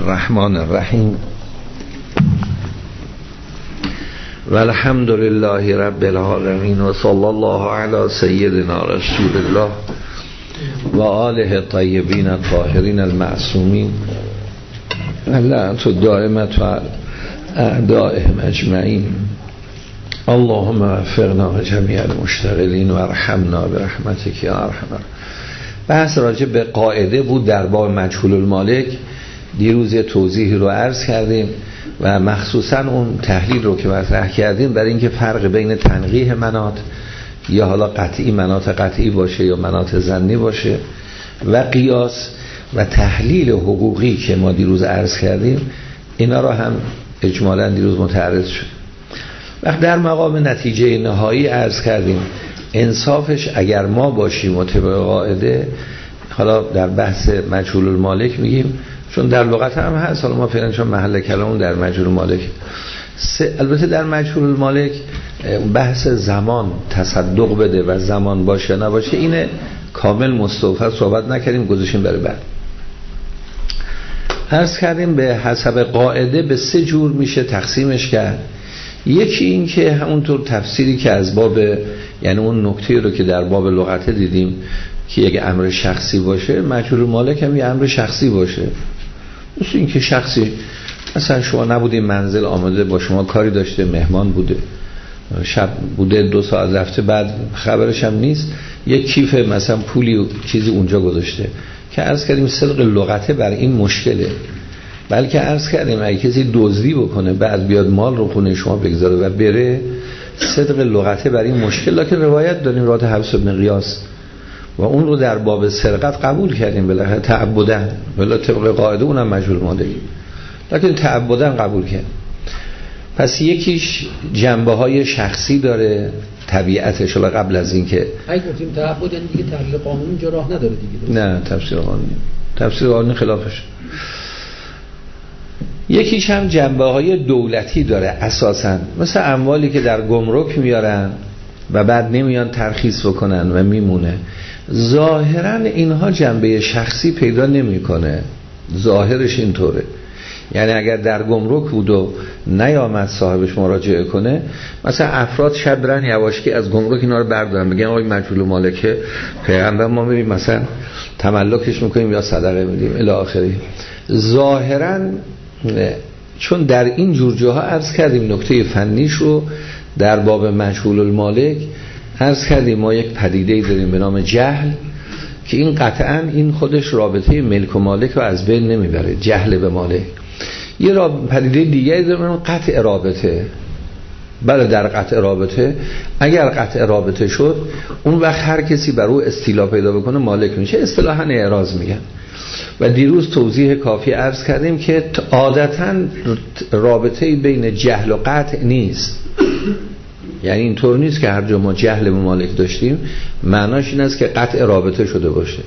الرحمن الرحیم و الحمد لله رب العالمین و صلی الله علی سیدنا رسول الله و آله الطیبین الطاهرین المعصومین لعنت الدائمة علی اعدائهم اجمعین. اللهم وفقنا جمیع المشتغلین و ارحمنا برحمتک یا ارحم. بحث راجع به قاعده بود در باب مجهول المالک. دیروز توضیحی رو عرض کردیم و مخصوصا اون تحلیل رو که مطرح کردیم برای اینکه فرق بین تنقیح مناط یا حالا قطعی مناط قطعی باشه یا مناط ظنی باشه و قیاس و تحلیل حقوقی که ما دیروز عرض کردیم، اینا رو هم اجمالا دیروز متعرض شد. وقت در مقام نتیجه نهایی عرض کردیم انصافش اگر ما باشیم و طبق قاعده، حالا در بحث مجهول المالک میگیم چون در لغت هم هست، حالا ما فعلا چون محل کلامون در مجهول المالک. البته در مجهول المالک بحث زمان تصدق بده و زمان باشه نباشه اینه کامل مستوفا صحبت نکردیم، گذاشتیم برای بعد. عرض کردیم به حسب قاعده به 3 جور میشه تقسیمش کرد. یکی این که همونطور تفسیری که از باب، یعنی اون نکته رو که در باب لغت دیدیم که یک امر شخصی باشه، مجهول المالک هم یه امر شخصی باشه. مثل این که شخصی مثلا شما نبودیم منزل آمده با شما کاری داشته، مهمان بوده، شب بوده 2 ساعت رفته، بعد خبرش هم نیست، یک کیف مثلا پولی و چیزی اونجا گذاشته که عرض کردیم صدق لغته بر این مشکله. بلکه عرض کردیم اگه کسی دزدی بکنه بعد بیاد مال رو خونه شما بگذاره و بره، صدق لغته بر این مشکل. لکن روایت داریم روایت حفص بن غیاث و اون رو در باب سرقت قبول کردیم بالاخره تعبداً، ولی طبق قاعده اونم مجهول مالکی، لکن تعبداً قبول کرد. پس یکیش جنبه های شخصی داره طبیعتش، حالا قبل از این که اگه گفتیم تعبد یعنی دیگه تحلیل قانونی اینجا راه نداره دیگه. نه، تفسیر قانونی خلافش. یکیش هم جنبه های دولتی داره اساساً، مثل اموالی که در گمرک میارن و بعد نمیان ترخیص بکنن و میمونه. ظاهراً اینها جنبه شخصی پیدا نمیکنه، ظاهرش اینطوره. یعنی اگر در گمرک بود و نیامد صاحبش مراجعه کنه، مثلا افراد شب برن یواشکی از گمرک اینا رو بردارن بگن آقای مجهول مالکه پیغمبر ما میریم مثلا تملکش میکنیم یا صدقه میدیم الی آخره. ظاهراً چون در این جور جاها عرض کردیم نکته فنیش رو در باب مجهول المالک عرض کردیم، ما یک پدیده‌ای داریم به نام جهل که این قطعاً این خودش رابطه ملک و مالک رو از بین نمیبره، جهل به مالک. یه پدیده دیگه داریم به نام قطع رابطه. بله در قطع رابطه اگر قطع رابطه شد اون وقت هر کسی بر او استیلا پیدا بکنه مالک میشه، اصطلاحاً اعراض میگن. و دیروز توضیح کافی عرض کردیم که عادتاً رابطه بین جهل و قطع نیست. یعنی اینطور نیست که هر جا ما جهل به مالک داشتیم معناش این است که قطع رابطه شده باشه.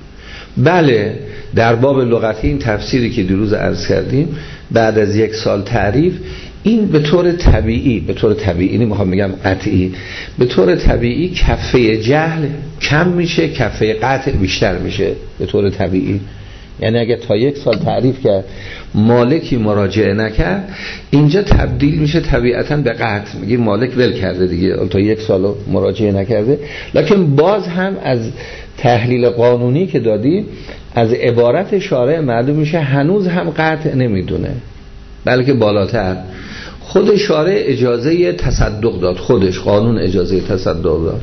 بله در باب لغتی این تفسیری که دیروز عرض کردیم بعد از 1 سال تعریف، این به طور طبیعی نمیخوام بگم قطعی، به طور طبیعی کفه جهل کم میشه، کفه قطع بیشتر میشه به طور طبیعی. یعنی اگه تا 1 سال تعریف کرد مالکی مراجعه نکرد، اینجا تبدیل میشه طبیعتاً به قطع، میگه مالک ول کرده دیگه تا 1 سال مراجعه نکرده. لکن باز هم از تحلیل قانونی که دادی از عبارت شارع معلوم میشه هنوز هم قطع نمیدونه، بلکه بالاتر خود شارع اجازه تصدق داد، خودش قانون اجازه تصدق داد.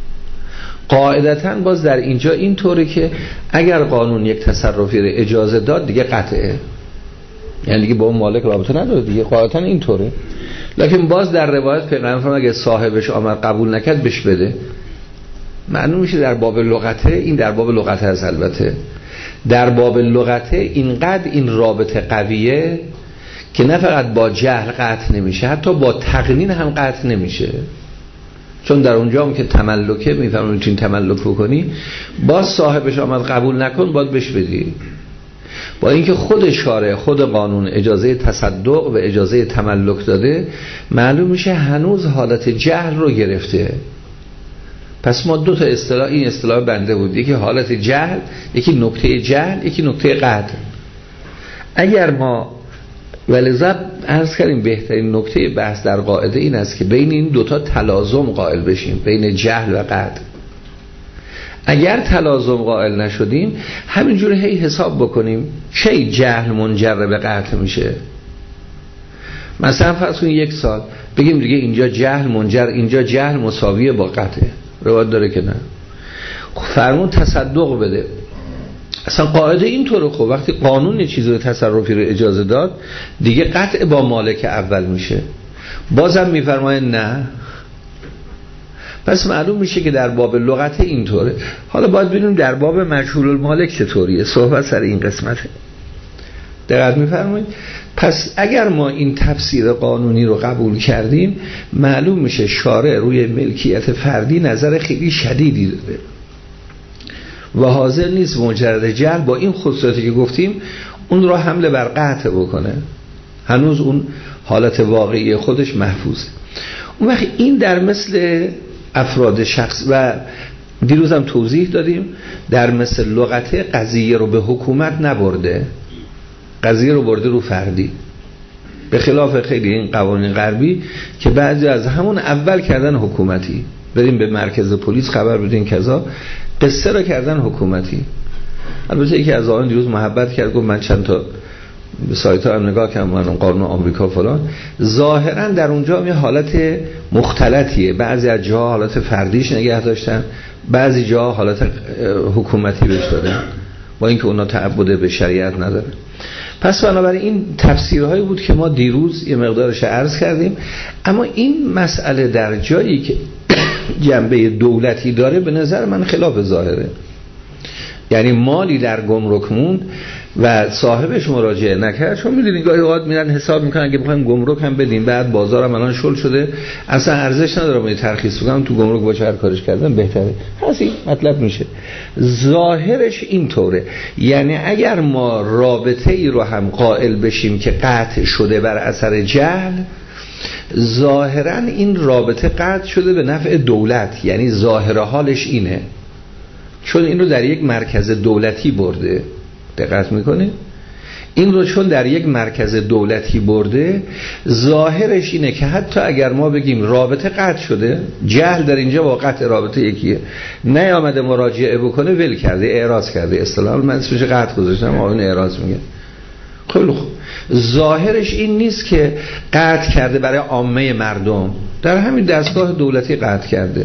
قاعدتاً باز در اینجا اینطوره که اگر قانون یک تصرفی رو اجازه داد دیگه قطعه، یعنی دیگه با اون مالک رابطه نداره دیگه، قاعدتاً اینطوره. لکن باز در روایت پیغمبر اگه صاحبش آمد قبول نکرد بهش بده، معلوم میشه در باب لغته، این در باب لغته هست. البته در باب لغته اینقدر این رابطه قویه که نه فقط با جهل قطع نمیشه، حتی با تقنین هم قطع نمیشه. چون در اونجا هم که تملکه میفهمم میتونی تملک بکنی، باز صاحبش آمد قبول نکن باید بهش بدی. با اینکه خود شارع خود قانون اجازه تصدق و اجازه تملک داده، معلوم میشه هنوز حالت جهل رو گرفته. پس ما 2 تا اصطلاح، این اصطلاح بنده بود، یکی حالت جهل، یکی نکته جهل، یکی نکته قطع. اگر ما ولذا عرض کردیم بهترین نکته بحث در قاعده این است که بین این دوتا تلازم قائل بشیم، بین جهل و قطع. اگر تلازم قائل نشدیم همینجور هی حساب بکنیم چه جهل منجر به قطع میشه. مثلا فرض کنیم 1 سال بگیم دیگه اینجا جهل منجر، اینجا جهل مساویه با قطعه، روایت داره که نه، فرمون تصدق بده. اصلا قاعده اینطوره. خب وقتی قانون یه چیزی رو تصرفی رو اجازه داد دیگه قطع با مالک اول میشه. بازم میفرماید نه. پس معلوم میشه که در باب لغت اینطوره. حالا باید ببینیم در باب مجهول المالک چطوریه. صحبت سر این قسمته. دقت میفرمایید. پس اگر ما این تفسیر قانونی رو قبول کردیم معلوم میشه شارع روی ملکیت فردی نظر خیلی شدیدی داره و حاضر نیست مجرد جهل با این خصوصاتی که گفتیم اون رو حمله بر قطع بکنه. هنوز اون حالت واقعی خودش محفوظه. اون وقت این در مثل افراد شخص و دیروزم توضیح دادیم در مثل لغت قضیه رو به حکومت نبرده، قضیه رو برده رو فردی، به خلاف خیلی این قوانین غربی که بعضی از همون اول کردن حکومتی، بریم به مرکز پلیس خبر بدین کذا، قصه رو کردن حکومتی. البته یکی از آن دیروز محبت کرد گفت من چند تا به سایت ها هم نگاه کردم، من قانون آمریکا فلان، ظاهرا در اونجا یه حالت مختلطیه، بعضی از جاها حالت فردیش نگه داشتن، بعضی جاها حالت حکومتی بهش دادن با اینکه اونا تعبد به شریعت نداره. پس بنابراین این تفسیرهایی بود که ما دیروز یه مقدارش عرض کردیم. اما این مسئله در جایی که جنبه دولتی داره به نظر من خلاف ظاهره. یعنی مالی در گمرک موند و صاحبش مراجعه نکرد، چون میدونید گاهی اوقات میرن حساب میکنن اگه بخوایم گمرک هم بدیم بعد بازارم الان شل شده اصلا ارزش نداره ما ترخیص بگم تو گمرک با چه کارش کردن بهتره، هستی مطلب میشه. ظاهرش اینطوره. یعنی اگر ما رابطه ای رو هم قائل بشیم که قطع شده بر اثر جهل، ظاهرا این رابطه قطع شده به نفع دولت، یعنی ظاهر حالش اینه، چون این رو در یک مرکز دولتی برده. دقت میکنه؟ این رو چون در یک مرکز دولتی برده ظاهرش اینه که حتی اگر ما بگیم رابطه قطع شده، جهل در اینجا با قطع رابطه یکیه، نیامده مراجعه بکنه، ول کرده، اعراض کرده، اصطلاحاً من اسمش قطع گذاشتم، آن اعراض میگه. خیلی خوب. ظاهرش این نیست که قطع کرده برای عامه مردم، در همین دستگاه دولتی قطع کرده.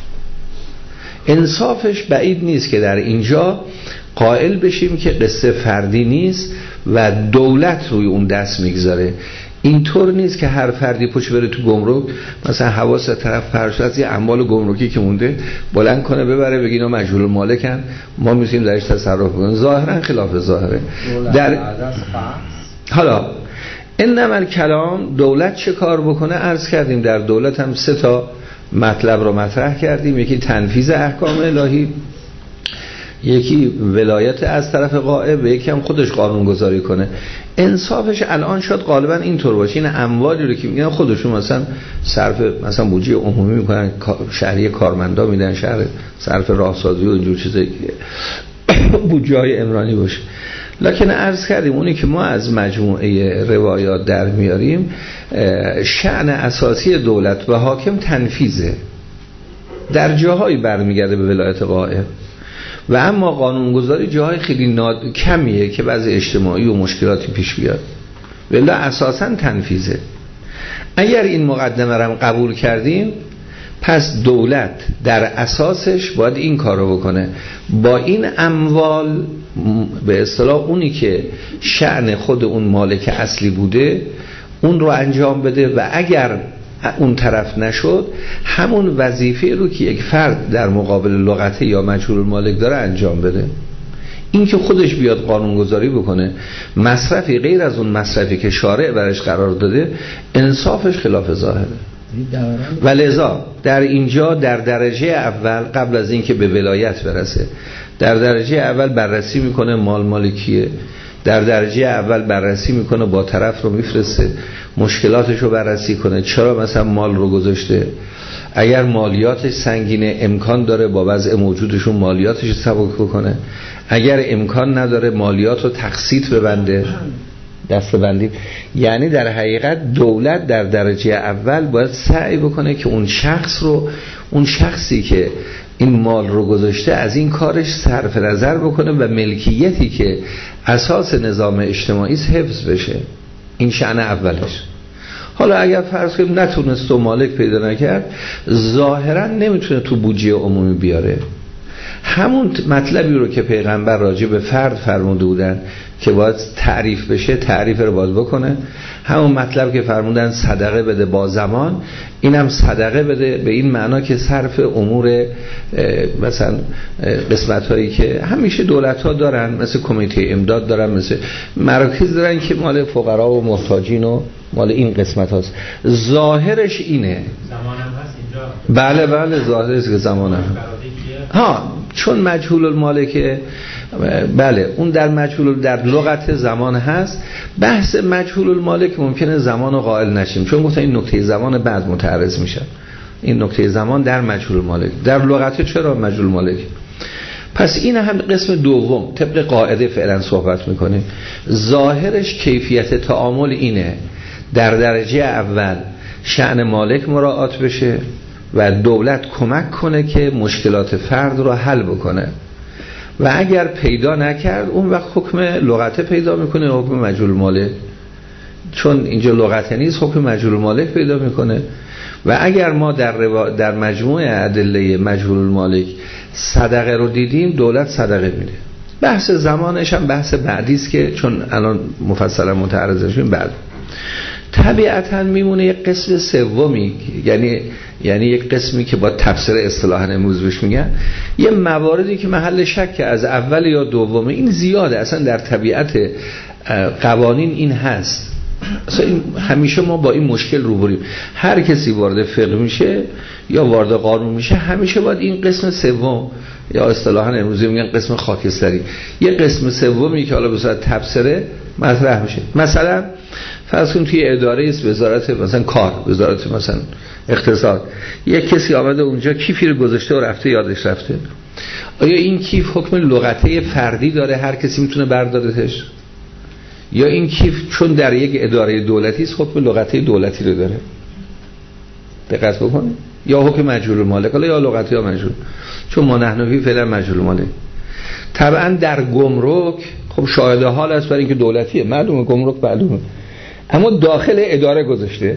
انصافش بعید نیست که در اینجا قائل بشیم که قصه فردی نیست و دولت روی اون دست میگذاره. اینطور نیست که هر فردی پشت بره تو گمرک مثلا حواس طرف پرش از یه اموال گمرکی که مونده بلند کنه ببره بگه اینا مجهول مالکن ما میتونیم درش تصرف کنیم. ظاهرا خلاف ظاهره. در حالا انما الکلام دولت چه کار بکنه عرض کردیم. در دولت هم 3 تا مطلب رو مطرح کردیم. یکی تنفیذ احکام الهی، یکی ولایت از طرف غائب و یکی هم خودش قانون گذاری کنه. انصافش الان شاید غالبا اینطور باشه این اموالی رو که میگن خودشون مثلا صرف مثلا بودجه عمومی میکنن، شهری کارمندا میدن، شهر صرف راهسازی و اینجور چیزایی که بودجه های عمرانی باشه. لکن عرض کردیم اونی که ما از مجموعه روایات در میاریم شأن اساسی دولت و حاکم تنفیذه، در جاهایی برمیگرده به ولایت غائب و اما قانونگذاری جاهای خیلی کمیه که بعضی اجتماعی و مشکلاتی پیش بیاد، ولی اساساً تنفیذه. اگر این مقدمه رو قبول کردیم پس دولت در اساسش باید این کارو بکنه، با این اموال به اصطلاح اونی که شأن خود اون مالک اصلی بوده اون رو انجام بده و اگر اون طرف نشد همون وظیفه رو که یک فرد در مقابل لغته یا مجهول المالک داره انجام بده. این که خودش بیاد قانونگذاری بکنه مصرفی غیر از اون مصرفی که شارع برش قرار داده انصافش خلاف ظاهره. و لذا در اینجا در درجه اول قبل از اینکه به ولایت برسه در درجه اول بررسی میکنه مال مالکیه، در درجه اول بررسی میکنه با طرف رو میفرسته مشکلاتش رو بررسی کنه، چرا مثلا مال رو گذاشته، اگر مالیاتش سنگینه امکان داره با وضع موجودشون مالیاتش سبک بکنه، اگر امکان نداره مالیات رو تقسیط ببنده. دسته‌بندی، یعنی در حقیقت دولت در درجه اول باید سعی بکنه که اون شخصی که این مال رو گذاشته از این کارش صرف نظر بکنه و ملکیتی که اساس نظام اجتماعی حفظ بشه. این شأن اولش. حالا اگر فرض کنیم نتونست و مالک پیدا نکرد، ظاهرا نمیتونه تو بودجه عمومی بیاره. همون مطلبی رو که پیغمبر راجع به فرد فرموده بودن که باید تعریف بشه، تعریف رو باید بکنه. همون مطلب که فرمودن صدقه بده با زمان، اینم صدقه بده به این معنا که صرف امور مثلا قسمت هایی که همیشه دولت ها دارن، مثل کمیته امداد دارن، مثل مراکز دارن که مال فقرا و محتاجین و مال این قسمت هاست. ظاهرش اینه. زمانم هست اینجا. بله ظاهرش که زمانم چون مجهول المالکه. بله اون در لغت زمان هست. بحث مجهول المالک ممکنه زمان رو قائل نشیم، چون گفتن این نکته زمان بعد متعرض میشه. این نکته زمان در مجهول المالک، در لغت چرا مجهول المالک؟ پس این هم قسم دوم طبق قاعده فعلا صحبت میکنه. ظاهرش کیفیت تعامل اینه، در درجه اول شأن مالک مراعات بشه و دولت کمک کنه که مشکلات فرد رو حل بکنه، و اگر پیدا نکرد اون وقت حکم لغت پیدا میکنه، حکم مجهول مالک، چون اینجا لغت نیست حکم مجهول مالک پیدا میکنه. و اگر ما در مجموع ادله مجهول المالک صدقه رو دیدیم، دولت صدقه میده. بحث زمانش هم بحث بعدی است که چون الان مفصلا متعرض شدیم بعد. طبیعتا میمونه یک قسم سومی، یعنی یک قسمی که با تفسیر اصطلاحاً امروز بهش میگن، یه مواردی که محل شک از اول یا دومه. این زیاده، اصلا در طبیعت قوانین این هست. اصلا همیشه ما با این مشکل روبریم. هر کسی وارد فقه میشه یا وارد قانون میشه، همیشه باید این قسم سوم، یا اصطلاحاً امروزی میگن قسم خاکستری، یه قسم سومی که حالا به صورت تفسیره مطرح میشه. مثلا فرض کنید توی اداره است، وزارت مثلا کار، وزارت مثلا اقتصاد، یک کسی آمده اونجا کیفی رو گذاشته و رفته یادش رفته. آیا این کیف حکم لغته فردی داره، هر کسی میتونه بردارتش؟ یا این کیف چون در یک اداره دولتی است حکم لغته دولتی رو داره؟ دقت بکنید. یا حکم مجهول المالک، حالا یا لغتی یا مجهول، چون ما نحنفی فعلا مجهول المالک. طبعا در گمرک خب شاهد حال است برای اینکه دولتیه، معلومه گمرک معلومه، اما داخل اداره گذاشته،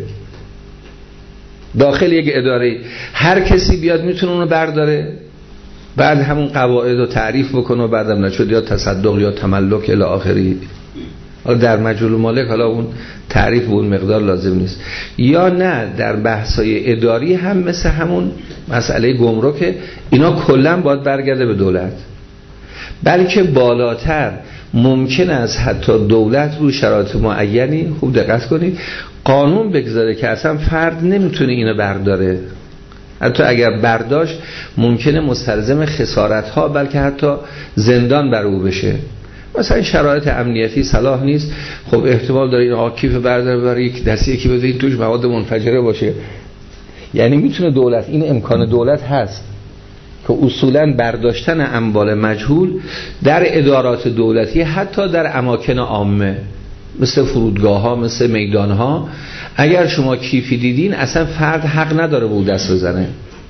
داخل یک اداره هر کسی بیاد میتونه اونو برداره، بعد همون قواعد رو تعریف بکنه و بعدم نشد یا تصدق یا تملک الی آخری. حالا در مجهول المالک حالا اون تعریف و اون مقدار لازم نیست. یا نه در بحث‌های اداری هم مثل همون مسئله گمرک، اینا کلا باید برگرده به دولت، بلکه بالاتر ممکن است حتی دولت رو شرایط معینی، خوب دقت کنید، قانون بگذاره که اصلا فرد نمیتونه اینو برداره. حتی اگر برداشت ممکنه مستلزم خسارت ها بلکه حتی زندان بر او بشه. مثلا شرایط امنیتی صلاح نیست، خب احتمال داره این کیف برداره برای یک دستی که بده این توش مواد منفجره باشه. یعنی میتونه دولت، این امکان دولت هست که اصولاً برداشتن اموال مجهول در ادارات دولتی، حتی در اماکن عامه مثل فرودگاه ها، مثل میدان ها، اگر شما کیفی دیدین اصلا فرد حق نداره به دست بزنه،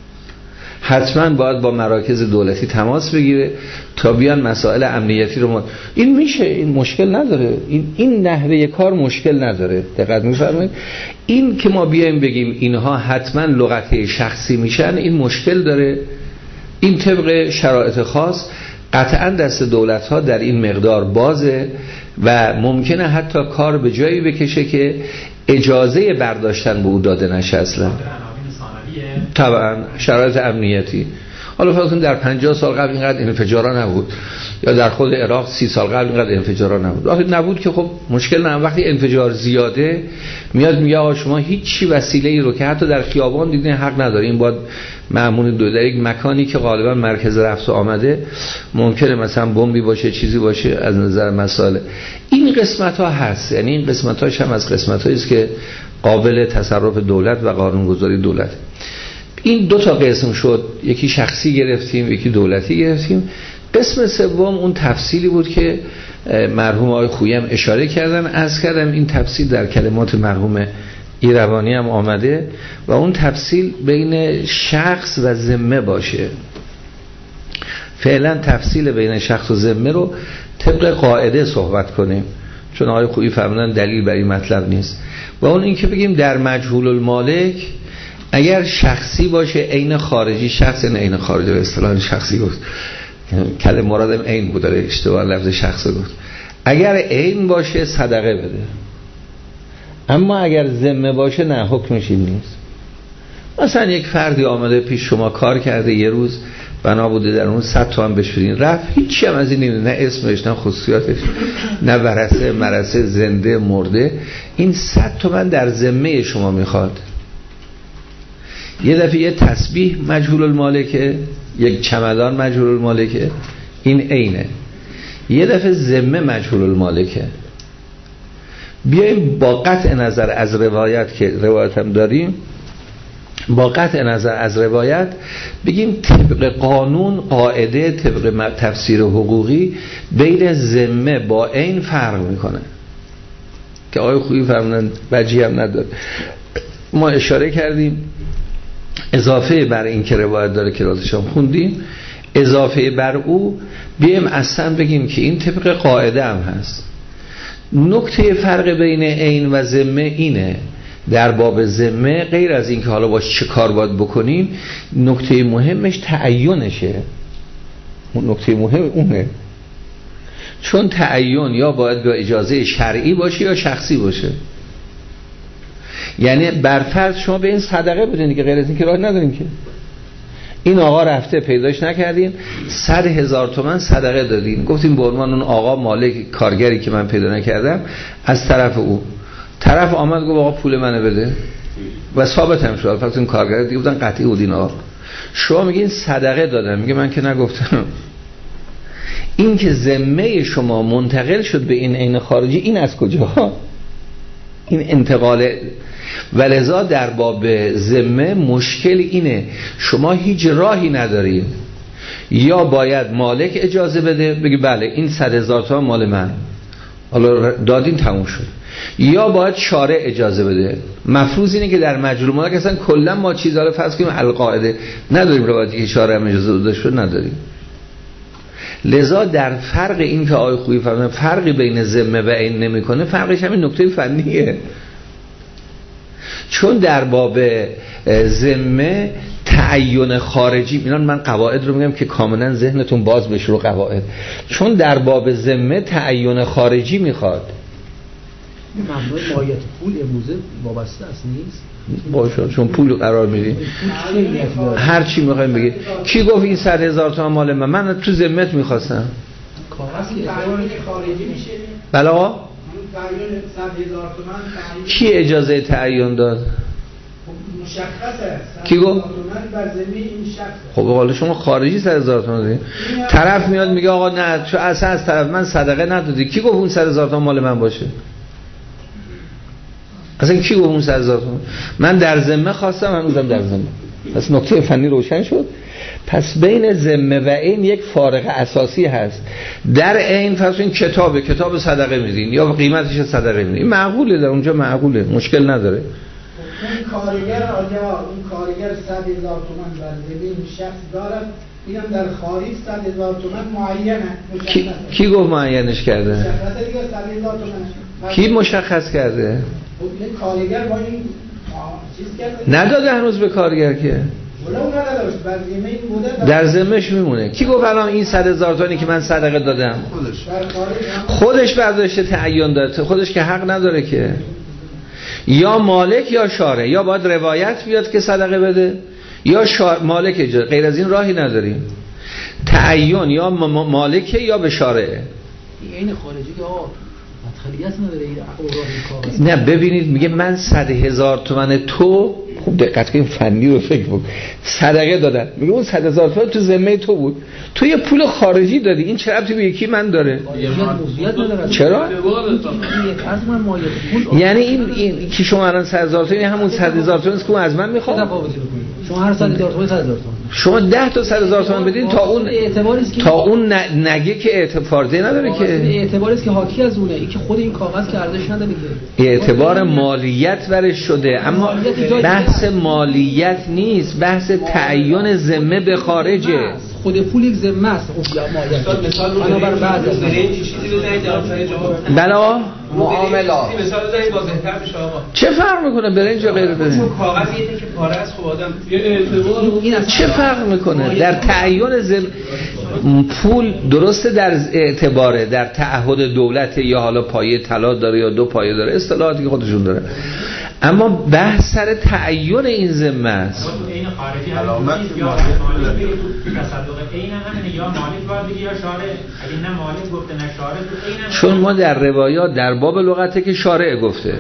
حتما باید با مراکز دولتی تماس بگیره تا بیان مسائل امنیتی رو این میشه، این مشکل نداره، این نحوه کار مشکل نداره. دقت می‌فرمایید؟ این که ما بیایم بگیم اینها حتما لغت شخصی میشن، این مشکل داره. این طبق شرایط خاص قطعا دست دولت ها در این مقدار بازه و ممکنه حتی کار به جایی بکشه که اجازه برداشتن به او داده نشه اصلا. طبعا شرایط امنیتی. حالا فرض کنید در 50 سال قبل اینقدر انفجارا نبود، یا در خود عراق 30 سال قبل اینقدر انفجارا نبود. وقتی نبود که خب مشکل نه. وقتی انفجار زیاده میاد میگه آقا شما هیچ وسیله‌ای رو که حتی در خیابان دیدین حق ندارین، باید معمول در یک مکانی که غالبا مرکز رفت و آمده، ممکنه مثلا بمبی باشه، چیزی باشه، از نظر مسائل این قسمت ها هست. یعنی این قسمت هاش هم از قسمت هایی است که قابل تصرف دولت و قانونگذاری دولت. این دو تا قسم شد، یکی شخصی گرفتیم یکی دولتی گرفتیم. قسم سوم اون تفصیلی بود که مرحوم آقای خویی هم اشاره کردن. عرض کردم این تفصیل در کلمات مرحوم ایروانی هم آمده و اون تفصیل بین شخص و ذمه باشه. فعلا تفصیل بین شخص و ذمه رو طبق قاعده صحبت کنیم، چون آقای خویی فرمودن دلیل بر این مطلب نیست. و اون این که بگیم در مجهول المالک اگر شخصی باشه عین خارجی، شخص عین خارجی به اصطلاح شخصی گفت، کلمه مرادم عین بود، داره اشتباه لفظ شخص گفت. اگر عین باشه صدقه بده، اما اگر ذمه باشه نه، حکمش این نیست. مثلا یک فردی آمده پیش شما کار کرده، یه روز بنا بوده در اون 100 تومن بهش بدین، رفت هیچی هم از این نمیدونه، نه اسمش نه خصوصیاتش نه ورثه مرثه زنده مرده، این 100 تومن در ذمه شما میخواد. یه دفعه یه تسبیح مجهول المالکه، یک چمدان مجهول المالکه، این عینه. یه دفعه ذمه مجهول المالکه. بیاییم با قطع نظر از روایت که روایت هم داریم، با قطع نظر از روایت بگیم طبق قانون قاعده طبق تفسیر حقوقی بین ذمه با عین فرق میکنه که آقای خویی فرمودن وجهی هم نداره. ما اشاره کردیم اضافه بر این که روایت داره که رازش هم خوندیم، اضافه بر او بیایم اصلا بگیم که این طبق قاعده هم هست. نکته فرق بین عین و ذمه اینه، در باب ذمه غیر از این که حالا باش چه کار باید بکنیم، نکته مهمش تعینشه. نکته مهم اونه، چون تعین یا باید با اجازه شرعی باشه یا شخصی باشه. یعنی برفرض شما به این صدقه بدین که غیر از این که راه نداریم که این آقا رفته پیداش نکردین، 100,000 تومان صدقه دادین، گفتیم به عنوان اون آقا مالک کارگری که من پیدا نکردم از طرف او، طرف آمد گفت آقا پول منو بده و ثابت هم شد، فقط این کارگر دیگه بودن قطعی بود این آقا. شما میگین صدقه دادم، میگه من که نگفتم. این که ذمه شما منتقل شد به این عین خارجی، این از کجا؟ این انتقال. ولذا در باب ذمه مشکل اینه، شما هیچ راهی ندارید، یا باید مالک اجازه بده بگی بله این 100,000 تومان مال من، حالا دادین تموم شد، یا باید شارع اجازه بده. مفروض اینه که در مجهول مالک اصلا کلا ما چیزا رو فرض کنیم القاعده نداریم، روایتی که شارع هم اجازه داده شد نداریم. لذا در فرق این که آقای خویی فرمودن فرقی بین ذمه و عین نمیکنه، فرقش همین نکته فنیه. چون در باب ذمه تعین خارجی، اینا من قواعد رو میگم که کاملا ذهنتون باز بشه رو قواعد، چون در باب ذمه تعین خارجی میخواد. مبنای ماهیت پول امروزه وابسته است نیست باشه، چون پول قرار میدی هر چی میخوایم بگی. کی گفت این 100,000 تومان مال من تو ذمت میخواستم؟ خارجی میشه. بله آقا، کی اجازه تعین داد؟ مشخصه. کی گفت؟ خب حالا شما خارجی 100,000 تومان دادی، طرف میاد میگه آقا نه چون اصلا از طرف من صدقه ندادی. کی گفت اون 100,000 تومان مال من باشه؟ اصلا کی گفت اون 100,000 تومان؟ من در ذمه خواستم، هنوزم در ذمه. پس نکته فنی روشن شد. پس بین ذمه و عین یک فارق اساسی هست. در عین فرض کنید کتاب صدقه میدین یا قیمتش صدقه میدین، این معقوله، در اونجا معقوله، مشکل نداره. اون کارگر آجا، اون کارگر 100,000 تومان بر ذمه شخص دارد، اینم در خارج 100,000 تومان معینه. کی گفت معینش کرده؟ مشخصه دیگه 100,000 تومان. کی مشخص کرده؟ این کارگر با این چیز کرده؟ نداده هنوز به کارگر که. در ذمه‌اش میمونه. کی گفت الان این 100,000 تومانی که من صدقه دادم؟ خودش برداشته تعین داده، خودش که حق نداره که. یا مالک یا شارع، یا باید روایت بیاد که صدقه بده یا مالک اجازه، غیر از این راهی نداریم. تعین یا مالکه یا به شارعه. این خارجی که مدخلیت نداره این اوراق کاغذ. نه ببینید میگه من 100,000 تومان تو خوب دقت کن فنی رو فکر کن. صدقه دادن، میگه اون 100,000 تومان تو ذمه تو بود، تو یه پول خارجی دادی، این چه ربطی به یکی من داره؟ چرا؟ یعنی این که شما الان 100,000 تومان همون 100,000 تومان است که اون از من میخواد. شما هر 100,000 تومان 100,000 تومان شما 10 تا 100,000 تومان بدین تا اون نگه که اعتبارده نداره که اعتباری است که حاکی از اونه، این که خود این کاغذ که ارزش نداره که اعتبار مالیت برش شده، اما بحث مالیت نیست، بحث تعیین ذمه به خارجه. خود پول یک ذمه است. مالیت مثال رو برای بعضی چیزی بزنید در جای جواب بلا معاملات مثال بزنید واضح‌تر بشه آقا. چه فرق میکنه برنج و غیره بزنید؟ چون کاغذ یه تیکه پاره است، خب آدم یه اعتبار چه فرق میکنه در تعیین ذمه؟ پول درسته در اعتباره، در تعهد دولت یا حالا پایه طلا داره یا دو پایه داره، اصطلاحاتی که خودشون داره، اما بحث سر تعیین این ذمه است. این خارجی علامت یا تصدق عین همین یا مالک باید یا شارع، اگه نه مالک گفته نه شارع، چون ما در روایات در باب لغته که شارع گفته،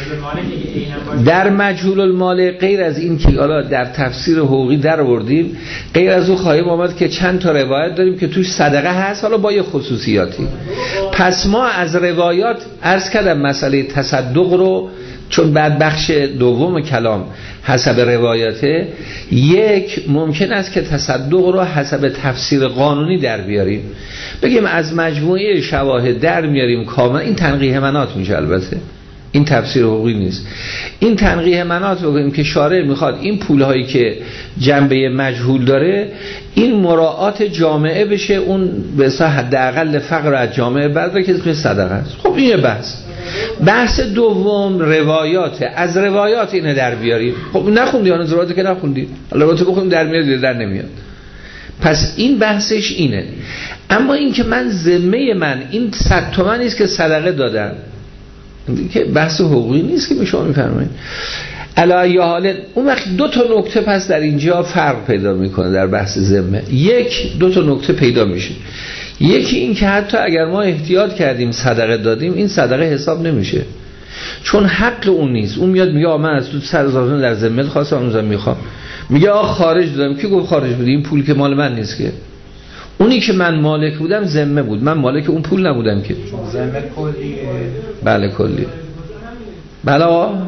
در مجهول المال غیر از این که حالا در تفسیر حقوقی در آوردیم، غیر از اون خواهیم آمد که چند تا روایت داریم که توش صدقه هست، حالا با یه خصوصیاتی. پس ما از روایات عرض کردم مسئله تصدق رو، چون بعد بخش دوم کلام حسب روایاته، یک ممکن است که تصدق رو حسب تفسیر قانونی در بیاریم، بگیم از مجموعه شواهد در میاریم کاملا، این تنقیح منات میشه. البته این تفسیر حقوقی نیست، این تنقیح منات بگیم که شارع میخواد این پولهایی که جنبه مجهول داره این مراعات جامعه بشه، اون به اصطلاح حداقل فقر از جامعه برداره که اسمش صدقه است. خب این بحث. بحث دوم روایاته، از روایات اینه در بیاریم. خب نخوندی آن روایاتی که نخوندی، روایات بخونیم در میاد در نمیاد. پس این بحثش اینه. اما این که من ذمه من این 100 تومن نیست که صدقه دادم، که بحث حقوقی نیست که شما میفرمایید. علی حال اون وقت دو تا نکته پس در اینجا فرق پیدا میکنه در بحث ذمه. یک دو تا نکته پیدا میشه. یکی این که حتی اگر ما احتیاط کردیم صدقه دادیم، این صدقه حساب نمیشه، چون حق اون نیست. اون میاد میگه من از تو 100,000 در ذمه خواستم اونم میخوام، میگه خارج دادم. کی گفت خارج بودی؟ این پول که مال من نیست که. اونی که من مالک بودم ذمه بود، من مالک اون پول نبودم که. ذمه کلیه. بله کلی. بله آقا تفصیل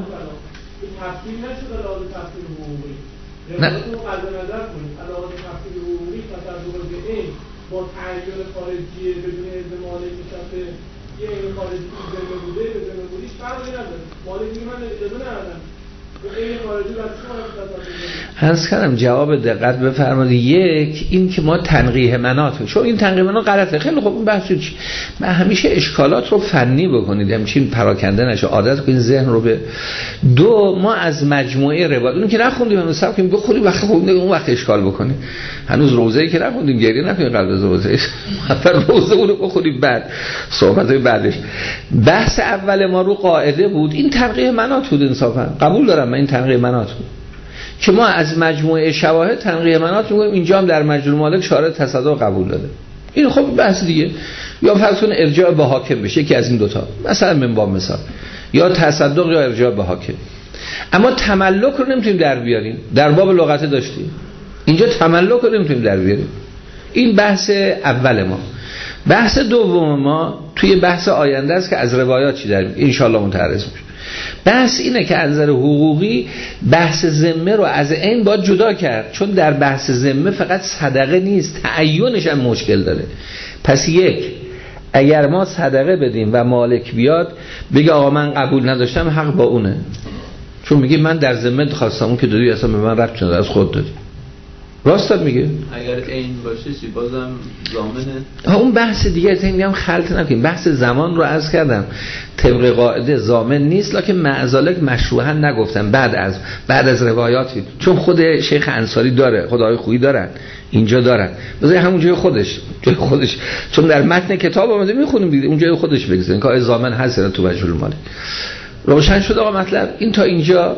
نشده علاوه تفصیل حقوقی. نه. رو قدر نظر کنید علاوه تفصیل حقوقی تصدق به این با تعیین خارجی بدون اذن مالک نشسته، یه این خارجی که ذمه بوده به ذمه بودیش فرقی نداره. مالک میگه من اجازه ندادم. عرض کردم جواب دقت بفرمایید. یک این که ما تنقیح منات، چون این تنقیح منات غلطه. خیلی خوب اون بحث چی؟ من همیشه اشکالات رو فنی بکنید، همچین پراکنده نشه، عادت کنید ذهن رو به. دو ما از مجموعه روایات اون که نخوندیم مثلا که بخونید وقت خوندید اون وقت اشکال بکنید. هنوز روزه‌ای که نخوندیم گریه نکنید قبل از روزه، مثلا روزه اون رو بخونید بعد صحبت‌های بعدش. بحث اول ما رو قاعده بود، این تنقیح منات بود. انصافا قبول دارم من این تنقیح منات بود که ما از مجموعه شواهد تنقیح منات میگیم. اینجا هم در مجموع مالک شارع تصدق قبول داده. این خب بحث دیگه. یا فرض کن ارجاع به حاکم بشه که از این دوتا، مثلا من با مثال یا تصدق یا ارجاع به حاکم. اما تملک رو نمیتونیم در بیاریم. در باب لغت داشتیم، اینجا تملک رو نمیتونیم در بیاریم. این بحث اول ما. بحث دوم ما توی بحث آینده است که از روایات چی در ان شاء الله متعرض میشه. بحث اینه که از نظر حقوقی بحث ذمه رو از عین باید جدا کرد، چون در بحث ذمه فقط صدقه نیست، تعیینش هم مشکل داره. پس یک اگر ما صدقه بدیم و مالک بیاد بگه آقا من قبول نداشتم، حق با اونه، چون میگه من در ذمه خواستم، اون که دادی اصلا به من ربط نداره، از خود دادی. راست میگه. اگر عین باشه چی بازم ضامنه؟ اون بحث دیگه میگم خلط نکنیم. بحث زمان رو عرض کردم طبق قاعده ضامن نیست، لکن معذالک مشروعا نگفتم بعد از روایاتی، چون خود شیخ انصاری داره، خدای خویی دارن اینجا دارن، بذار همون جای خودش چون در متن کتاب اومده میخونیم دیگه، اون جای خودش بگذاریم که ضامن هست تو مجهول مالی. روشن شد آقا مطلب این تا اینجا.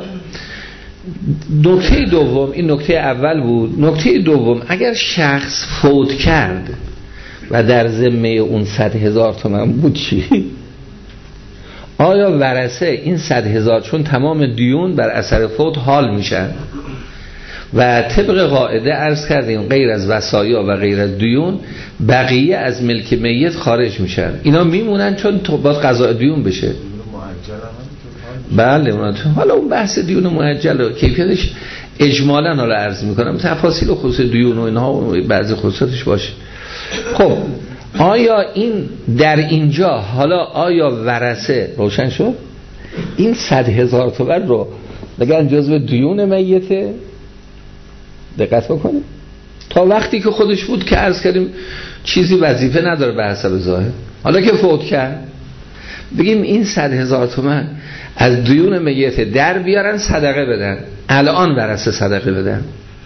نکته دوم، این نکته اول بود. نکته دوم اگر شخص فوت کرد و در ذمه اون 100,000 تومان بود چی؟ آیا ورثه این 100,000 چون تمام دیون بر اثر فوت حال میشن و طبق قاعده عرض کردیم غیر از وصایا و غیر از دیون بقیه از ملک میت خارج میشن، اینا میمونن چون باید قضاء دیون بشه. بله حالا اون بحث دیون مؤجل و کیفیتش اجمالا حالا عرض میکنم، تفاصیل و خصوص دیون و اینها و بعضی خصوصاتش باشه. خب آیا این در اینجا حالا آیا ورثه روشن شد این 100,000 تومان رو بگن جزو دیون میته؟ دقت بکنید تا وقتی که خودش بود که عرض کردیم چیزی وظیفه نداره به حسب ظاهر. حالا که فوت کرد بگیم این 100,000 تومان از دیون میت در بیارن صدقه بدن، الان ورثه صدقه بدن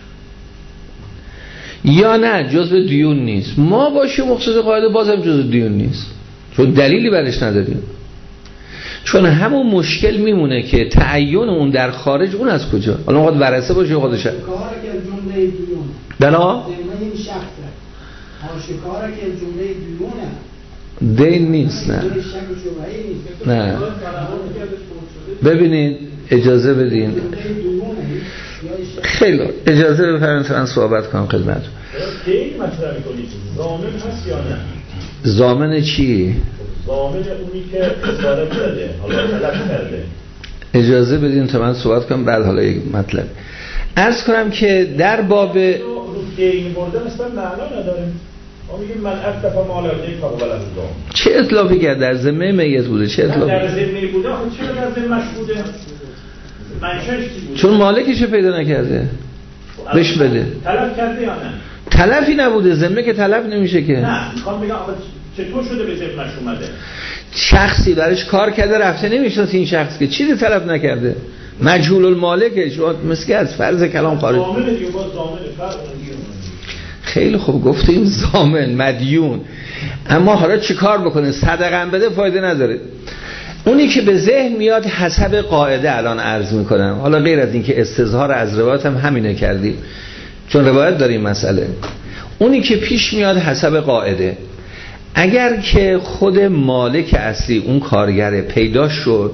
یا نه جزء دیون نیست؟ ما باشیم مقصود قاعده بازم جزء دیون نیست چون دلیلی برش نداریم، چون همون مشکل میمونه که تعین اون در خارج اون از کجا؟ حالا خود ورثه باشه خودش کار که جمله دیون بنا این شخص آشکار که جمله دیونه دین نیست. نه ببینید اجازه بدین خیلی اجازه بفرمایید من صحبت کنم خدمتتون. دین مطرح می‌کنید ضامن هست یا نه؟ ضامن چی؟ ضامن اونی که اصرار کرده حالا طلب کرده. اجازه بدین تا من صحبت کنم بعد حالا یک مطلب عرض کنم که در باب دین بردن اصلا معنا نداره. ما میگیم من اتلف مال یک فقبل از دام. چه اطلافی کرد در ذمه میت بوده؟ چه اطلافی؟ در ذمه بوده خب چرا در ذمه‌اش بوده؟ منشأش چی بوده؟ چون مالکش پیدا نکرده بهش بده. طلب کرده یا نه؟ طلبی نبوده، ذمه که طلب نمیشه که. نه میخوام بگم چطور شده به ذمه‌اش اومده؟ شخصی برش کار کرده رفته نمیشناسه این شخص که چیزی طلب نکرده، مجهول المالکه، شما مسکی از فرض کلام خارج. ضامن دیگه با ضامن فرق. خیلی خوب گفتیم ضامن مدیون، اما حالا چی کار بکنه؟ صدقه هم بده فایده نداره. اونی که به ذهن میاد حسب قاعده الان عرض میکنم، حالا غیر از این که استظهار از روایت هم همینه کردیم چون روایت داریم مسئله، اونی که پیش میاد حسب قاعده اگر که خود مالک اصلی اون کارگر پیدا شد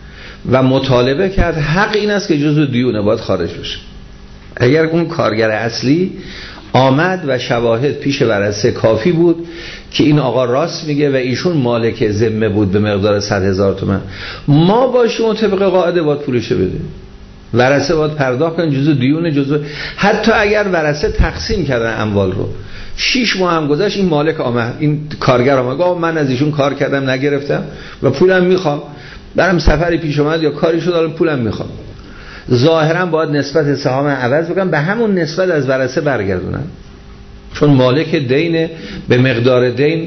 و مطالبه کرد حق این است که جزو دیونه باید خارج بشه. اگر اون کارگر اصلی آمد و شواهد پیش ورثه کافی بود که این آقا راست میگه و ایشون مالک ذمه بود به مقدار 100,000 تومان، ما باشیم و طبق قاعده باید پولش بده، ورثه باید پرداخت کنن جزو دیون جزو. حتی اگر ورثه تقسیم کردن اموال رو 6 ماه هم گذشت این مالک آمد این کارگر آمد گفت من از ایشون کار کردم نگرفتم و پولم میخوام، برام سفری پیش اومد یا کاری شد الان پولم میخوام، ظاهرا باید نسبت سهام عوض بکنم به همون نسبت از ورثه برگردونن چون مالک دینه به مقدار دین.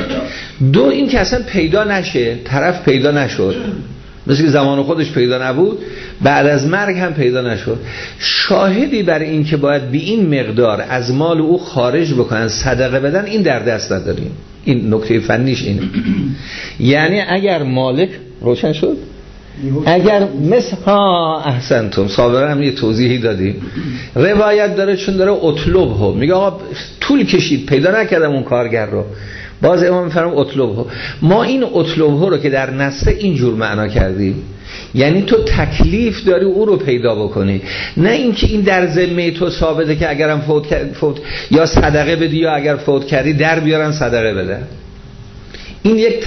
دو این که اصلا پیدا نشه، طرف پیدا نشد مثل که زمان خودش پیدا نبود بعد از مرگ هم پیدا نشد، شاهدی بر این که باید به این مقدار از مال او خارج بکنن صدقه بدن این در دست نداریم. این نکته فنیش اینه. یعنی اگر مالک روشن شد اگر مثل احسنتم سابقا هم یه توضیحی دادیم روایت داره چون داره اطلب ها میگه آقا طول کشید پیدا نکردم اون کارگر رو، باز امام میفرم اطلب ها. ما این اطلب ها رو که در نصه اینجور معنا کردیم یعنی تو تکلیف داری او رو پیدا بکنی، نه اینکه این در ذمه تو ثابته که اگرم فوت یا صدقه بدی یا اگر فوت کردی در بیارن صدقه بده. این یک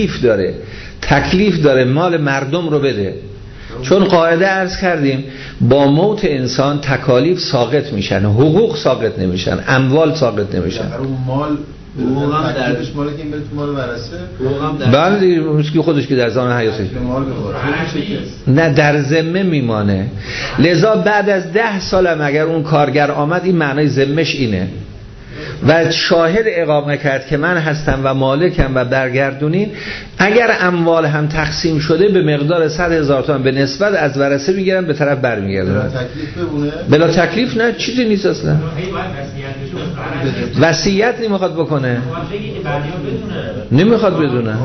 تکلیف داره مال مردم رو بده، چون قاعده عرض کردیم با موت انسان تکالیف ساقط میشن، حقوق ساقط نمیشن، اموال ساقط نمیشن. مال تکلیفش مال که این بره تو مال ورثه. بله دیگه مسکی خودش که در زمان حیاتش نه در ذمه میمانه. لذا بعد از 10 سال هم اگر اون کارگر آمد این معنای ذمهش اینه و شاهد اقامه کرد که من هستم و مالکم و برگردونین، اگر اموال هم تقسیم شده به مقدار 100,000 تومان به نسبت از ورثه میگیرن به طرف برمیگردن. بلا تکلیف ببونه؟ بلا تکلیف نه، چیزی نیست اصلا. وصیت نمیخواد بکنه، نمیخواد بدونه.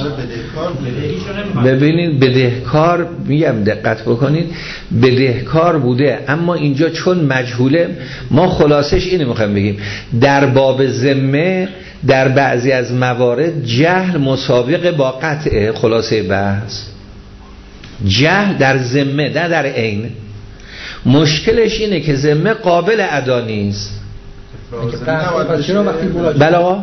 ببینید بدهکار، میگم دقت بکنید، بدهکار بوده اما اینجا چون مجهوله ما خلاصش اینو میخوایم بگیم در در باب ذمه در بعضی از موارد جهل مسابقه با قطعه. خلاصه بحث جهل در ذمه نه در عین. مشکلش اینه که ذمه قابل ادا نیست. بله آقا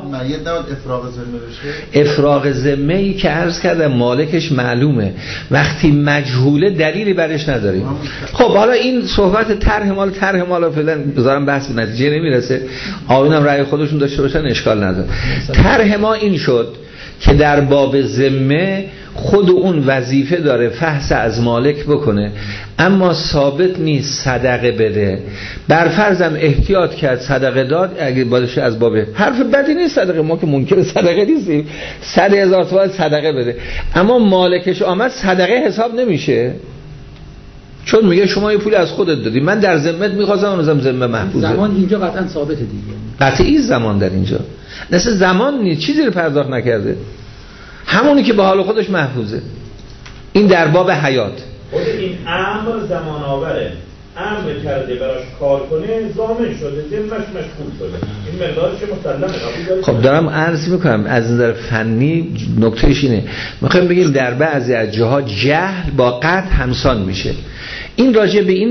افراغ ذمه ای که عرض کردم مالکش معلومه، وقتی مجهوله دلیلی برش نداریم. خب حالا این صحبت طرح مال فعلا بذارم بحث به نتیجه نمیرسه، آقایونم رأی خودشون داشته باشن اشکال نداره. طرح ما این شد که در باب ذمه خود اون وظیفه داره فحص از مالک بکنه، اما ثابت نیست صدقه بده. بر فرضم احتیاط کرد صدقه داد، اگه باشه از باب حرف بدی نیست صدقه، ما که منکر صدقه نیستیم، 100,000 تومان صدقه بده، اما مالکش آمد صدقه حساب نمیشه، چون میگه شما یه پول از خودت دادی، من در ذمت میخواستم اونم ذمه محفوظه. زمان اینجا قطعا ثابته دیگه، قطعی زمان در اینجا مثل زمان نیست، چیزی رو پرداخت نکرده، همونی که به حال خودش محفوظه. این در باب حیات. خود این امر زمان آوره، امر کرده براش کار کنه، ضامن شده، ذمه‌اش مشغول شده، این مقدارش مسلمه. خب دارم عرض میکنم از نظر فنی نکتهش اینه، میخوایم بگیم در بعضی از جاها جهل با قطع همسان میشه. این راجع به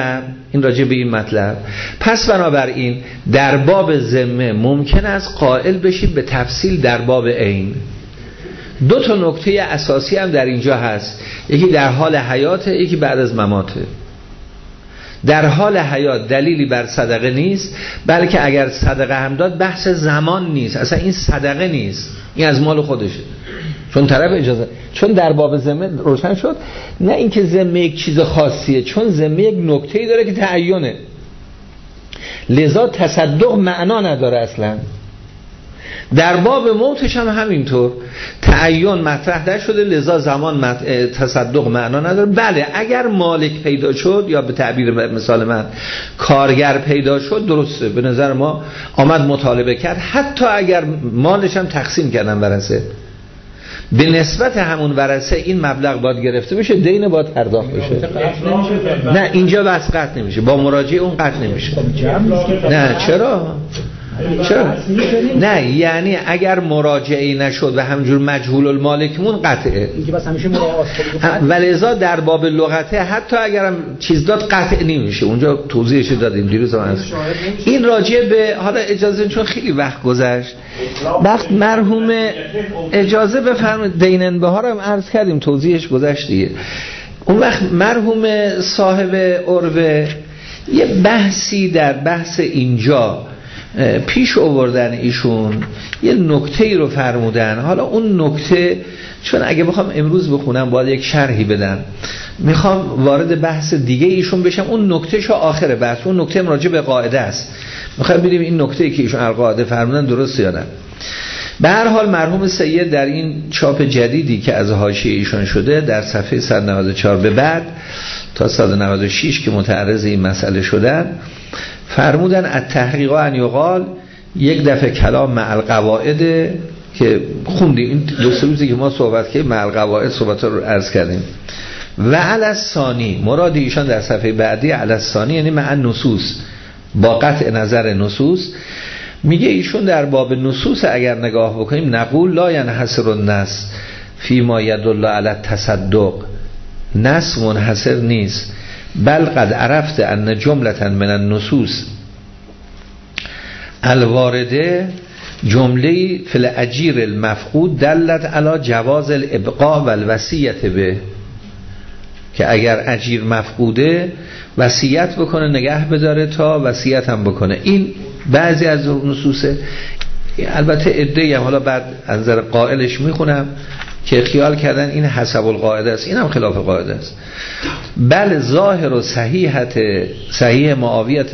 این مطلب پس بنابراین در باب ذمه ممکن است قائل بشیم به تفصیل در باب عین. دو تا نکته اساسی هم در اینجا هست، یکی در حال حیاته، یکی بعد از مماته. در حال حیات دلیلی بر صدقه نیست، بلکه اگر صدقه هم داد بحث زمان نیست، اصلا این صدقه نیست، این از مال خودشه، چون طرف اجازه، چون در باب ذمه روشن شد نه اینکه ذمه یک چیز خاصیه، چون ذمه یک نکته‌ای داره که تعینه، لذا تصدق معنا نداره اصلا. در باب موتش هم همینطور تعین مطرح نشده، لذا زمان تصدق معنا نداره. بله اگر مالک پیدا شد یا به تعبیر مثال من کارگر پیدا شد درسته، به نظر ما آمد مطالبه کرد، حتی اگر مالش هم تقسیم کردن ورثه، به نسبت همون ورثه این مبلغ باید گرفته بشه، دین باید پرداخت بشه. نه اینجا بس قطع نمیشه، با مراجعه اون قطع نمیشه. نه چرا؟ نه یعنی اگر مراجعه نشد و همجور مجهول المالک مون قطعه، ولذا در باب لغته حتی اگرم چیز داد قطع نمیشه، اونجا توضیحش دادیم دیروز هم هست. این راجع به حالا اجازه چون خیلی وقت گذشت، وقت مرحوم اجازه بفرمایید دینن بهارم عرض کردیم توضیحش گذشت دیگه. اون وقت مرحوم صاحب عروه یه بحثی در بحث اینجا پیش آوردن، ایشون یه نکته‌ای رو فرمودن. حالا اون نکته چون اگه بخوام امروز بخونم باید یک شرحی بدم، میخوام وارد بحث دیگه ایشون بشم. اون نکتهشو آخر بحث، اون نکته راجع به قاعده است، میخوام ببینیم این نکته‌ای که ایشون القاعده فرمودن درسته یا نه. به هر حال مرحوم سید در این چاپ جدیدی که از حاشیه ایشون شده در صفحه 194 به بعد تا 196 که متعرض این مسئله شدن فرمودن التحقیق ان یقال، یک دفعه کلام مع القواعد که خوندیم این دو سه روزی که ما صحبت کردیم مع القواعد صحبت رو عرض کردیم، و علی الثانی مراد ایشان در صفحه بعدی علی الثانی یعنی مع النصوص، با قطع نظر نصوص. میگه ایشون در باب نصوص اگر نگاه بکنیم نقول لا ینحصر النص فی ما یدل علی التصدق، نص منحصر نیست، بل قد عرفت ان جملة من النصوص الوارده جمله فی الاجیر المفقود دلت علی جواز الابقاء و الوصیت به، که اگر اجیر مفقوده وصیت بکنه نگه بداره تا وصیت هم بکنه. این بعضی از نصوصه، البته عده‌ای هم حالا بعد از نظر قائلش میخونم که خیال کردن این حسب القاعده است، این هم خلاف قاعده است. بل ظاهر و صحیح معاویت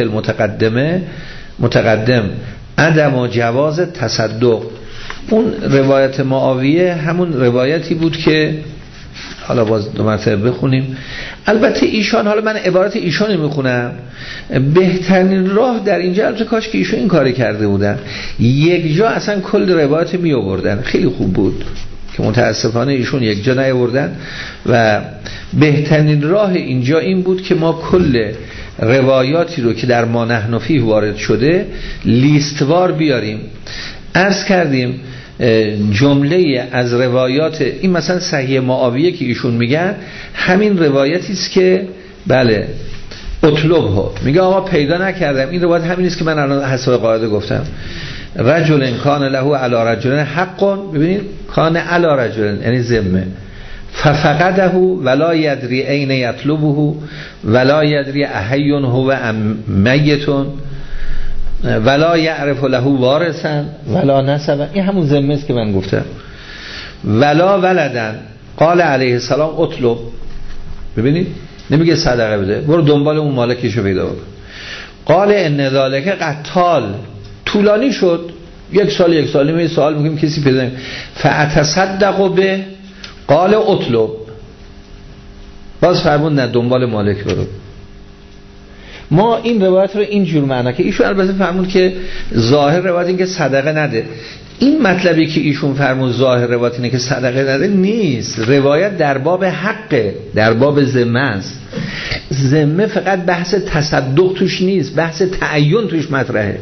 متقدم عدم و جواز تصدق. اون روایت معاویه همون روایتی بود که حالا باز دو مرتبه بخونیم. البته ایشان، حالا من عبارت ایشان میخونم، بهترین راه در اینجا البته کاش که ایشون این کاری کرده بودن، یک جا اصلا کل روایت می آوردن، خیلی خوب بود که متاسفانه ایشون یک جا نیاوردن. و بهترین راه اینجا این بود که ما کل روایاتی رو که در ما نحن فیه وارد شده لیستوار بیاریم. عرض کردیم جمله از روایات این مثلا صحیح معاویه که ایشون میگن همین روایتی است که بله اطلبه، میگه آقا پیدا نکردم. این روایت همین است که من الان حسب قاعده گفتم رجل کان له علی رجل حق، ببینید کان علی رجل یعنی ذمه، ففقده ولا یدری این یطلبه ولا یدری احی هو ام میت ولا یعرف له وارثا ولا نسبا. این همون ذمه است که من گفتم. ولا ولدن قال علیه السلام اطلب، ببینید نمیگه صدقه بده، برو دنبال اون مالکیشو پیدا کن. قال ان ذالک قتال، طولانی شد، یک سال می سوال میکنیم کسی پیدا نمیشه. فاتصدق به قال اطلب، باز فرمود نه دنبال مالک برو. ما این روایت رو اینجور معنا که ایشون البته فرمود که ظاهر روایت این که صدقه نده، این مطلبی که ایشون فرمود ظاهر روایت اینه که صدقه نده نیست. روایت در باب حقه، در باب ذمه است. ذمه فقط بحث تصدق توش نیست، بحث تعین توش مطرحه.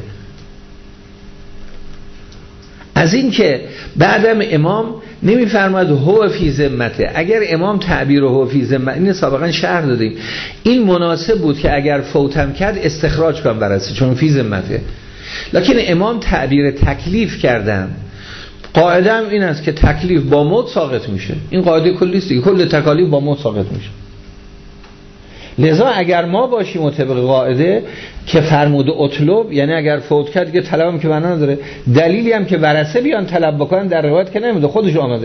از این که بعدم امام نمیفرماد هو فی ذمته، اگر امام تعبیر هو فی ذمته این سابقا شرح دادیم، این مناسب بود که اگر فوتم کرد استخراج کنم برسه چون فی ذمته، لکن امام تعبیر تکلیف کردن. قاعده هم این است که تکلیف با موت ساقط میشه، این قاعده کلی است، کل تکالیف با موت ساقط میشه. لذا اگر ما باشیم طبق قاعده که فرموده اطلب، یعنی اگر فوت کرد که طلبم که معنا نداره، دلیلی هم که ورثه بیان طلب بکنن در روایت که نمیده، خودش آمده.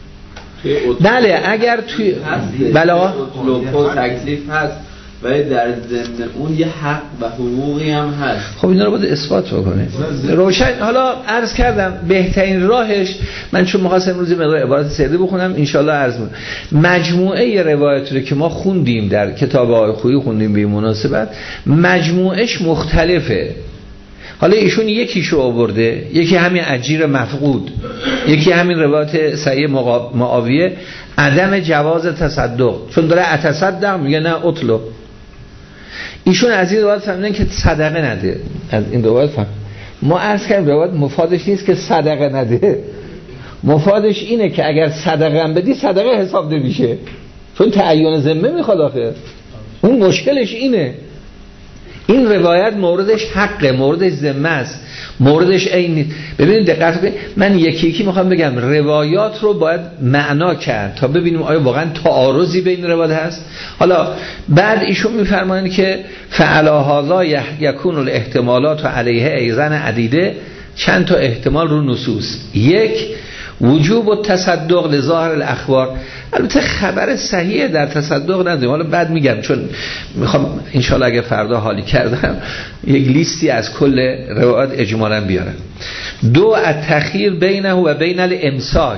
بله اگر توی بله اطلب تکلیف هست ولی در ضمن اون یه حق و حقوقی هم هست. خب اینا رو باید اثبات بکنه روشن. حالا عرض کردم بهترین راهش، من چون می‌خواستم امروز مقدار عبارت سریع بخونم انشالله عرض می‌کنم، مجموعه روایات رو که ما خوندیم در کتاب آقای خویی خوندیم به مناسبت، مجموعش مختلفه. حالا ایشون یکیشو آورده، یکی همین اجیر مفقود، یکی همین روایت صحیح معاویه عدم جواز تصدق، چون داره اتصدق میگه نه اطلب. ایشون از این روایت فهمیدن که صدقه نده، از این روایت فهم. ما عرض کردیم روایت مفادش نیست که صدقه نده، مفادش اینه که اگر صدقه هم بدی صدقه حساب نمیشه، چون تعین ذمه میخواد آخه. اون مشکلش اینه. این روایت موردش حقه، موردش ذمه است، موردش عین نیست. ببینید دقت کنید، من یکی یکی میخوام بگم روایات رو باید معنا کرد تا ببینیم آیا واقعا تعارضی بین روایات هست. حالا بعد ایشون میفرمایند که فعلا هذا یکون الاحتمالات علیه ایزن عدیده، چند تا احتمال رو نصوص. یک، وجوب التصدق لظاهر الاخبار. البته خبر صحیح در تصدق نداریم، حالا بعد میگم، چون میخوام انشالله اگه فردا حالی کردم یک لیستی از کل روایات اجمالا بیارم. دو، التخییر بینه و بین الامساک،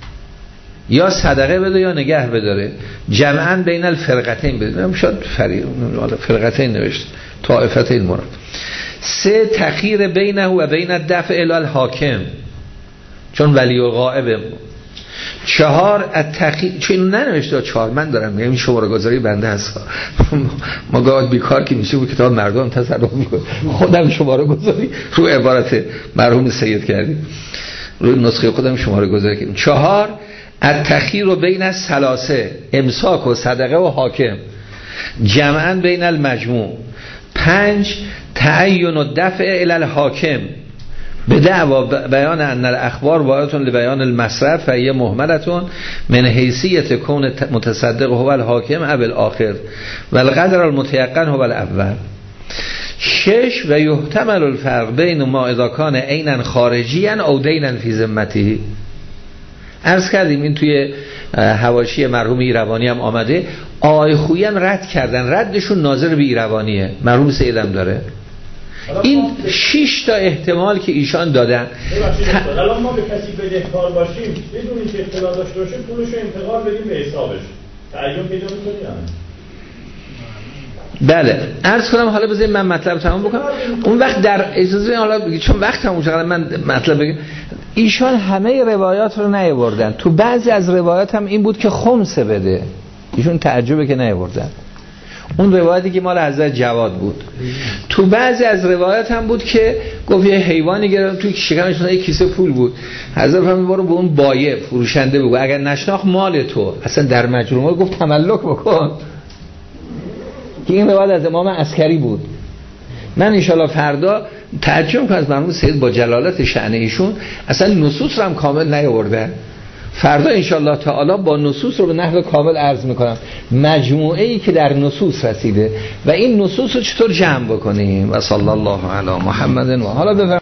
یا صدقه بده یا نگه بداره، جمعا بین الفرقتین بده، شاید فرقتین نوشته، طائفتین مراد. سه، تخییر بینه و بین الدفع الی الحاکم، چون ولی الغائب. چهار، چون ننوشته چهار، من دارم میگم این شماره گذاری بنده هست. ما گاهی بیکار که میشه بود کتاب مردم تصرف میکنه، خودم شماره گذاری رو عبارت مرحوم سید کردیم، روی نسخه خودم شماره گذاری کردیم. چهار، التخییر بین الثلاثه، امساک و صدقه و حاکم، جمعا بین المجموع. پنج، تعین الدفع الی الحاکم به دعوا بیان ان الاخبار واقعتون لبیان المصرف و هي مهملتون من حیثیت کون متصدق هو الحاکم او الاخر و القدر المتيقن هو الاول. شش، و یحتمل الفرق بین ما اذا کان عینا خارجیا او دینا فی ذمته. عرض کردیم این توی حواشی مرحوم ایروانی هم آمده، آقای خویی هم رد کردن، ردشون ناظر به ایروانیه، مرحوم سیدم داره. این 6 تا احتمال که ایشان دادن. الان ما به کسی بدهکار باشیم بدونیم که اطلاع داشته باشه پولش رو انتقال بدیم به حسابش، تعیین پیدا می‌کنیم. بله عرض کنم، حالا بذارید من مطلب تمام بکنم، اون وقت در اجازه حالا بگید چون وقت تموم شد من مطلب بگم. ایشان همه روایات رو نیاوردن، تو بعضی از روایات هم این بود که خمسه بده، ایشون تعجبه که نیاوردن. اون روایتی که مال حضرت جواد بود. تو بعضی از روایات هم بود که گفت یه حیوانی گرفت توی شکمش یه کیسه پول بود، حضرت فرمود برو به اون بایع فروشنده بگو اگر نشناخت مال تو، اصلا در مجموعه گفت تملک بکن. که این روایت از امام عسکری بود. من انشالله فردا تعجب می‌کنم از مرحوم سید با جلالت شأن ایشون اصلا نصوص رو هم کامل نیاورده. فردا انشالله تعالی با نصوص رو به نحو کامل عرض میکنم، مجموعه‌ای که در نصوص رسیده و این نصوص رو چطور جمع بکنیم. و صلی الله علی محمد و حالا